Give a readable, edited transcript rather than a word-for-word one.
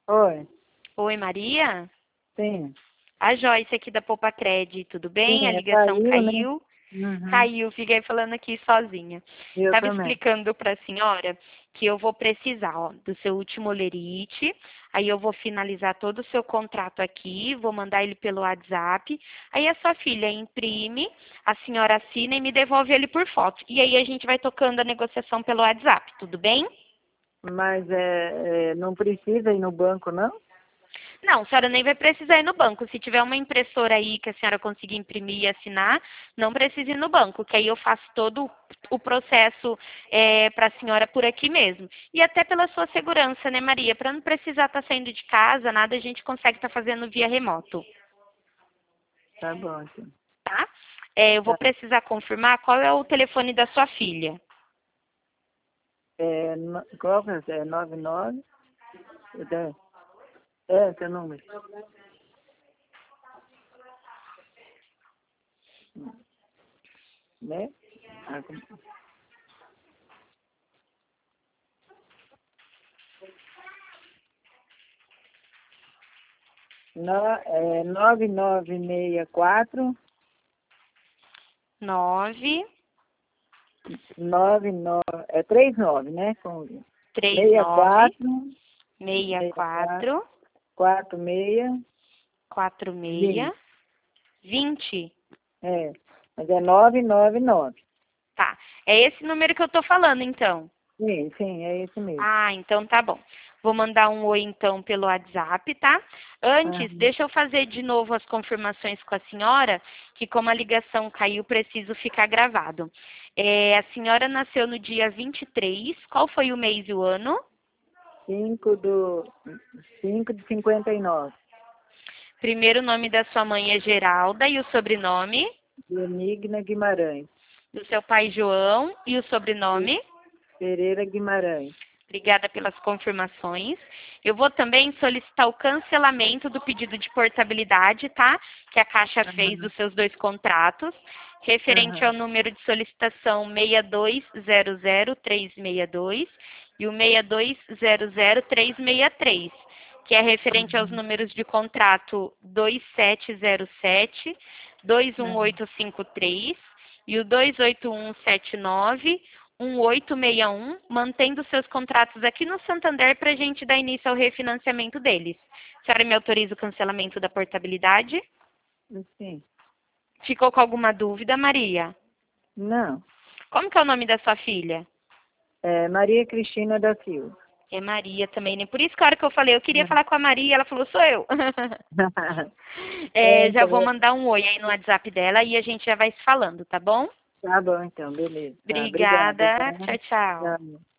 Oi, Oi, Maria? sim. A Joyce aqui da Poupa Cred, tudo bem? A Sim, ligação caiu, né? caiu. Uhum. Caiu, fiquei falando aqui sozinha. Eu Estava também. explicando para a senhora que eu vou precisar, ó, do seu último lerite, aí eu vou finalizar todo o seu contrato aqui, vou mandar ele pelo WhatsApp, aí a sua filha imprime, a senhora assina e me devolve ele por foto. E aí a gente vai tocando a negociação pelo WhatsApp, tudo bem? Mas não precisa ir no banco, não? Não, a senhora nem vai precisar ir no banco. Se tiver uma impressora aí que a senhora conseguir imprimir e assinar, não precisa ir no banco, que aí eu faço todo o processo para a senhora por aqui mesmo. E até pela sua segurança, né, Maria? Para não precisar estar saindo de casa, nada, a gente consegue estar fazendo via remoto, Tá bom, então. tá? Eu vou Tá. precisar confirmar qual é o telefone da sua filha. Qual que é? 99? Seu número. Né? Ah, é 9964 Nove 99, é 39, né? Com três nove 64 seis 64 quatro 46 quatro seis 20. 20. É, mas é 999. Tá. É esse número que eu tô falando, então. Sim, é esse mesmo. Ah, então tá bom. Vou mandar um oi então pelo WhatsApp, tá? Antes, Aham. deixa eu fazer de novo as confirmações com a senhora, que como a ligação caiu, preciso ficar gravado. A senhora nasceu no dia 23. Qual foi o mês e o ano? 5 de 59. Primeiro nome da sua mãe é Geralda e o sobrenome? Benigna Guimarães. Do seu pai João e o sobrenome? Pereira Guimarães. Obrigada pelas confirmações. Eu vou também solicitar o cancelamento do pedido de portabilidade, tá? Que a Caixa fez Aham. dos seus dois contratos, referente ao Aham. número de solicitação 6200362 e o 6200363, que é referente aos Aham. números de contrato 2707, Aham. 21853 e o 28179 1861, mantendo seus contratos aqui no Santander para a gente dar início ao refinanciamento deles. A senhora me autoriza o cancelamento da portabilidade? Sim. Ficou com alguma dúvida, Maria? Não. Como que é o nome da sua filha? É Maria Cristina da Silva. É Maria também, né? Por isso que a hora que eu falei, eu queria falar com a Maria, ela falou, sou eu. Já vou Então, mandar um oi aí no WhatsApp dela e a gente já vai se falando, tá bom? tá bom, então, beleza. Tá, obrigada, tá? Obrigada. Tchau, tchau. Tchau.